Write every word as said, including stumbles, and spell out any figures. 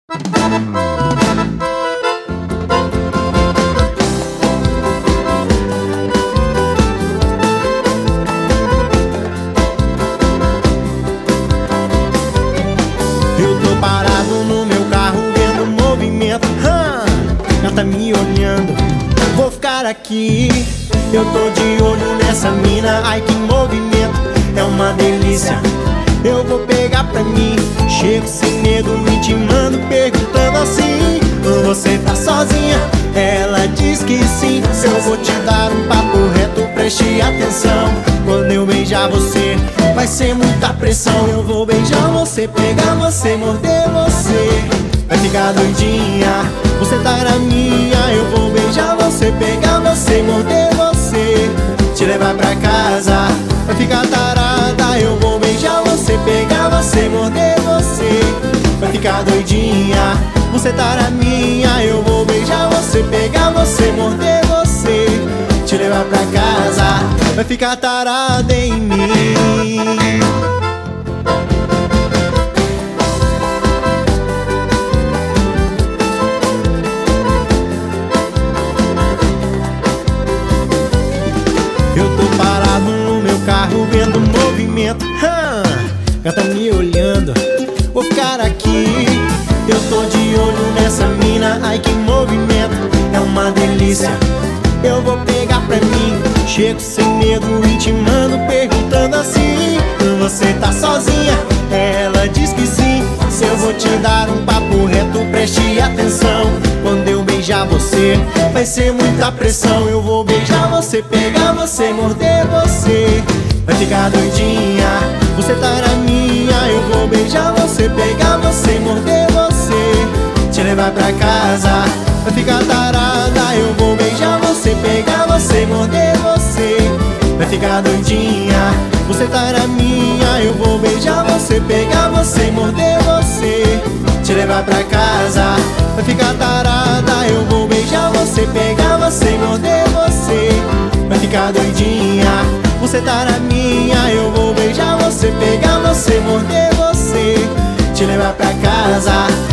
Eu tô parado no meu carro vendo o movimento. hum, Ela tá me olhando, vou ficar aqui. Eu tô de olho nessa mina, ai que movimento, é uma delícia. Eu vou pegar pra mim, chego sem medo, intimando, perguntando assim: você tá sozinha? Ela diz que sim. Eu vou te dar um papo reto, preste atenção. Quando eu beijar você, vai ser muita pressão. Eu vou beijar você, pegar você, morder você, vai ficar doidinha, você tá na minha. Eu vou beijar você, pegar você, morder você, te levar pra casa, vai ficar tarada. Eu vou beijar você, pegar você, morder você, vai ficar doidinha, você tá na minha. Eu vou beijar você, pegar você, morder você, te levar pra casa, vai ficar tarada em mim. Eu tô parado no meu carro vendo o movimento. hum, Ela tá me olhando, vou ficar aqui. Eu tô de olho nessa mina, ai que movimento, é uma delícia. Eu vou pegar pra mim, chego sem medo, intimando, perguntando assim: você tá sozinha? Ela diz que sim. Se eu vou te dar um papo reto, preste atenção. Quando eu beijar você, vai ser muita pressão. Eu vou beijar você, pegar você, morder você, vai ficar doidinha, você tá na minha. Eu vou beijar você, pegar você, morder você, te levar pra casa, vai ficar tarada. Eu vou beijar você, pegar você, morder você, vai ficar doidinha, você tá na minha. Eu vou beijar você, pegar você, morder você, te levar pra casa, vai ficar tarada. Eu vou beijar você, pegar você, morder você, vai ficar doidinha, você tá na minha. Eu vou beijar você, pegar você, morder você, te levar pra casa,